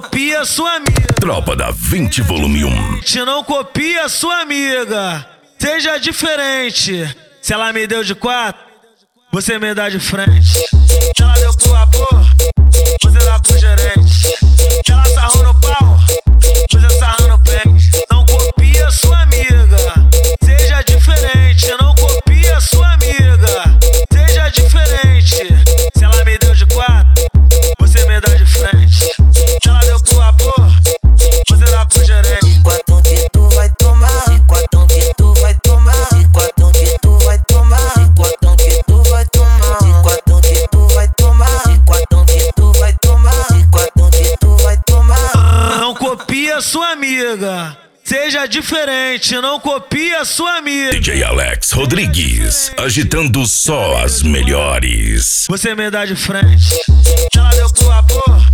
copia sua amiga. Tropa da 20 volume 1. Te não copia sua amiga. Seja diferente. Se ela me deu de 4, você me dá de frente. Se ela deu pro avô, você dá pro gerente. Se ela sarrou no pau, você sarra no pente. Não copia sua amiga. Seja diferente. Não copia sua amiga. Seja diferente. Se ela me deu de 4, você me dá de frente. Se ela deu pro avô, você dá pro gerente. De quatão que tu vai tomar, de quatão que tu vai tomar, de quatão que tu vai tomar, de quatão que tu vai tomar, de quatão que tu vai tomar, de quatão que tu vai tomar, de quatão que tu vai tomar. Não copia sua amiga. Seja diferente, não copia sua amiga. DJ Alex Rodrigues, agitando só as melhores. Você me dá de frente. Se ela deu pro avô,